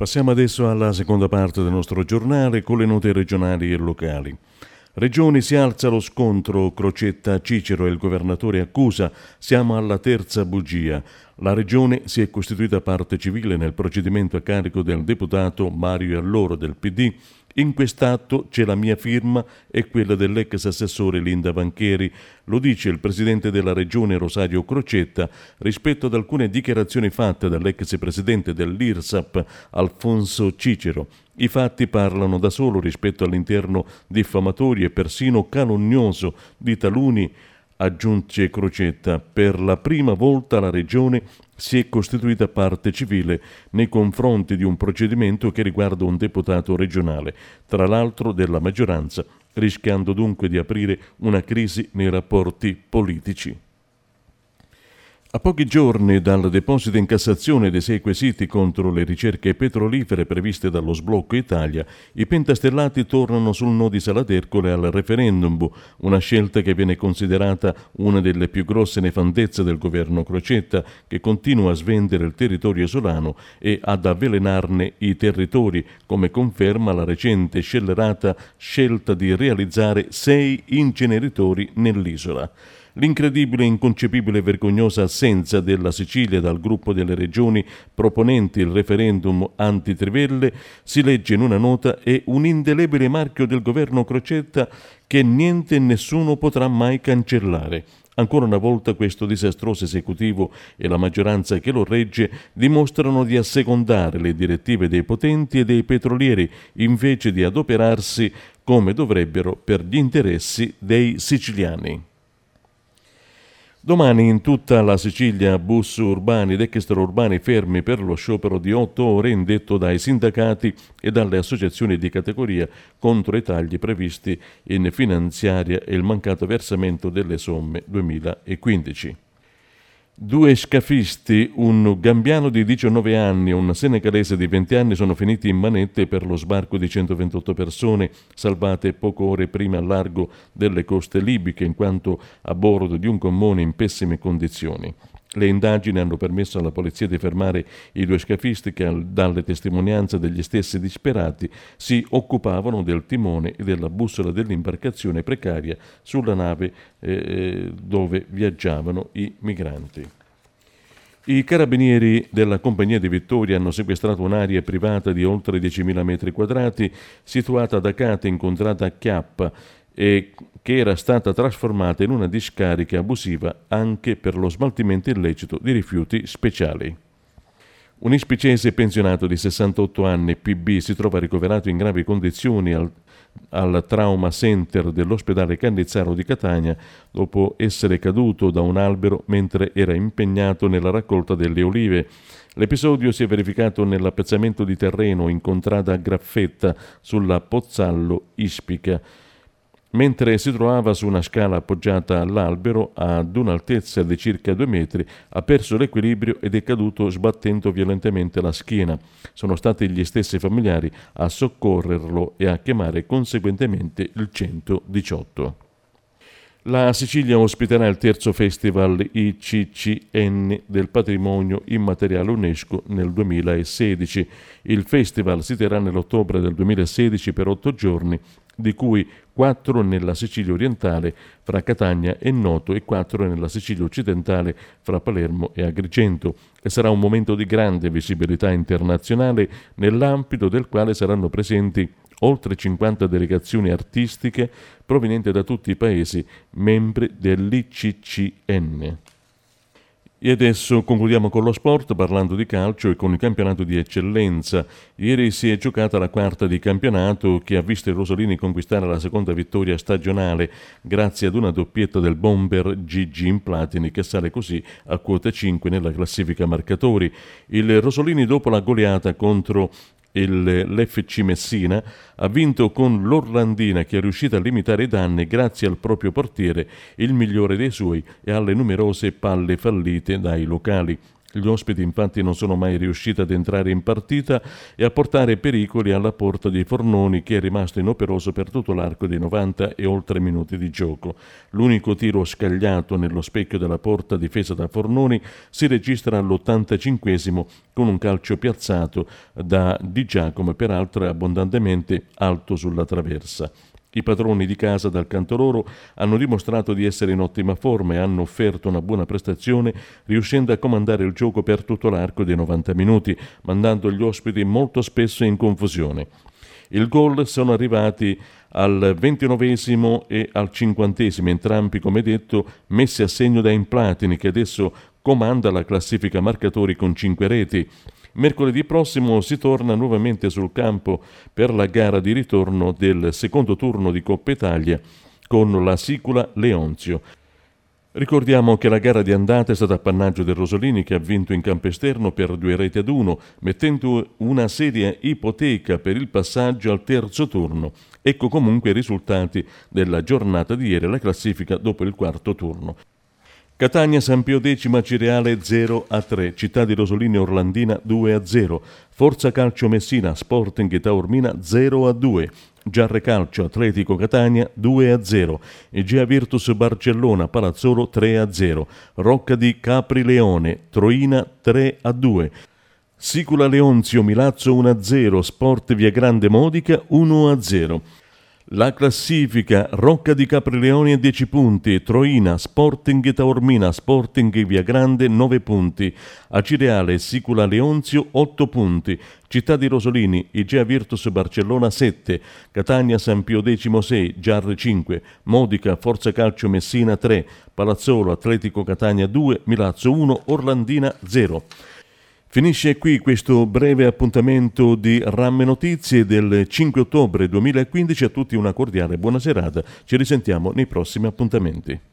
Passiamo adesso alla seconda parte del nostro giornale con le note regionali e locali. Regioni, si alza lo scontro, Crocetta Cicero e il governatore accusa, siamo alla terza bugia. La Regione si è costituita parte civile nel procedimento a carico del deputato Mario Alloro del PD. In quest'atto c'è la mia firma e quella dell'ex assessore Linda Bancheri, lo dice il presidente della Regione Rosario Crocetta rispetto ad alcune dichiarazioni fatte dall'ex presidente dell'IRSAP Alfonso Cicero. I fatti parlano da solo rispetto all'interno diffamatorio e persino calunnoso di taluni, aggiunge Crocetta. Per la prima volta la Regione si è costituita parte civile nei confronti di un procedimento che riguarda un deputato regionale, tra l'altro della maggioranza, rischiando dunque di aprire una crisi nei rapporti politici. A pochi giorni dal deposito in Cassazione dei 6 quesiti contro le ricerche petrolifere previste dallo sblocco Italia, i pentastellati tornano sul no di Salatercole al referendum, una scelta che viene considerata una delle più grosse nefandezze del governo Crocetta, che continua a svendere il territorio isolano e ad avvelenarne i territori, come conferma la recente scellerata scelta di realizzare 6 inceneritori nell'isola. L'incredibile, inconcepibile e vergognosa assenza della Sicilia dal gruppo delle regioni proponenti il referendum anti-trivelle, si legge in una nota, è un indelebile marchio del governo Crocetta che niente e nessuno potrà mai cancellare. Ancora una volta questo disastroso esecutivo e la maggioranza che lo regge dimostrano di assecondare le direttive dei potenti e dei petrolieri invece di adoperarsi come dovrebbero per gli interessi dei siciliani. Domani in tutta la Sicilia bus urbani ed extraurbani fermi per lo sciopero di 8 ore indetto dai sindacati e dalle associazioni di categoria contro i tagli previsti in finanziaria e il mancato versamento delle somme 2015. 2 scafisti, un gambiano di 19 anni e un senegalese di 20 anni sono finiti in manette per lo sbarco di 128 persone salvate poche ore prima al largo delle coste libiche in quanto a bordo di un gommone in pessime condizioni. Le indagini hanno permesso alla polizia di fermare i 2 scafisti che, dalle testimonianze degli stessi disperati, si occupavano del timone e della bussola dell'imbarcazione precaria sulla nave dove viaggiavano i migranti. I carabinieri della Compagnia di Vittoria hanno sequestrato un'area privata di oltre 10.000 metri quadrati situata ad Acate, incontrata a Chiappa, e che era stata trasformata in una discarica abusiva anche per lo smaltimento illecito di rifiuti speciali. Un ispicese pensionato di 68 anni, PB, si trova ricoverato in gravi condizioni al Trauma Center dell'ospedale Cannizzaro di Catania dopo essere caduto da un albero mentre era impegnato nella raccolta delle olive. L'episodio si è verificato nell'appezzamento di terreno in contrada Graffetta sulla Pozzallo Ispica. Mentre si trovava su una scala appoggiata all'albero ad un'altezza di circa 2 metri, ha perso l'equilibrio ed è caduto sbattendo violentemente la schiena. Sono stati gli stessi familiari a soccorrerlo e a chiamare conseguentemente il 118. La Sicilia ospiterà il terzo festival ICCN del patrimonio immateriale UNESCO nel 2016. Il festival si terrà nell'ottobre del 2016 per 8 giorni, di cui 4 nella Sicilia orientale fra Catania e Noto e 4 nella Sicilia occidentale fra Palermo e Agrigento. E sarà un momento di grande visibilità internazionale nell'ambito del quale saranno presenti oltre 50 delegazioni artistiche provenienti da tutti i paesi membri dell'ICCN. E adesso concludiamo con lo sport parlando di calcio e con il campionato di eccellenza. Ieri si è giocata la quarta di campionato che ha visto i rosolini conquistare la seconda vittoria stagionale grazie ad una doppietta del bomber Gigi Implatini che sale così a quota 5 nella classifica marcatori. Il Rosolini dopo la goleata contro l'FC Messina ha vinto con l'Orlandina che è riuscita a limitare i danni grazie al proprio portiere, il migliore dei suoi, e alle numerose palle fallite dai locali. Gli ospiti infatti non sono mai riusciti ad entrare in partita e a portare pericoli alla porta di Fornoni, che è rimasto inoperoso per tutto l'arco dei 90 e oltre minuti di gioco. L'unico tiro scagliato nello specchio della porta difesa da Fornoni si registra all'85esimo con un calcio piazzato da Di Giacomo, peraltro abbondantemente alto sulla traversa. I padroni di casa, dal canto loro, hanno dimostrato di essere in ottima forma e hanno offerto una buona prestazione, riuscendo a comandare il gioco per tutto l'arco dei 90 minuti, mandando gli ospiti molto spesso in confusione. Il gol sono arrivati al 29esimo e al 50esimo, entrambi, come detto, messi a segno da Implatini, che adesso comanda la classifica marcatori con 5 reti. Mercoledì prossimo si torna nuovamente sul campo per la gara di ritorno del secondo turno di Coppa Italia con la Sicula Leonzio. Ricordiamo che la gara di andata è stata appannaggio del Rosolini, che ha vinto in campo esterno per 2-1, mettendo una seria ipoteca per il passaggio al terzo turno. Ecco comunque i risultati della giornata di ieri, la classifica dopo il quarto turno. Catania San Pio X Cireale 0-3, Città di Rosolini Orlandina 2-0, Forza Calcio Messina Sporting Taormina 0-2, Giarre Calcio Atletico Catania 2-0, Egea Virtus Barcellona Palazzolo 3-0, Rocca di Capri Leone Troina 3-2, Sicula Leonzio Milazzo 1-0, Sport Viagrande Modica 1-0. La classifica: Rocca di Caprileoni 10 punti, Troina, Sporting Taormina, Sporting Viagrande 9 punti, Acireale Sicula Leonzio 8 punti, Città di Rosolini Egea Virtus Barcellona 7, Catania San Pio X 6, Giarre 5, Modica Forza Calcio Messina 3, Palazzolo Atletico Catania 2, Milazzo 1, Orlandina 0. Finisce qui questo breve appuntamento di Ramme Notizie del 5 ottobre 2015. A tutti una cordiale buona serata. Ci risentiamo nei prossimi appuntamenti.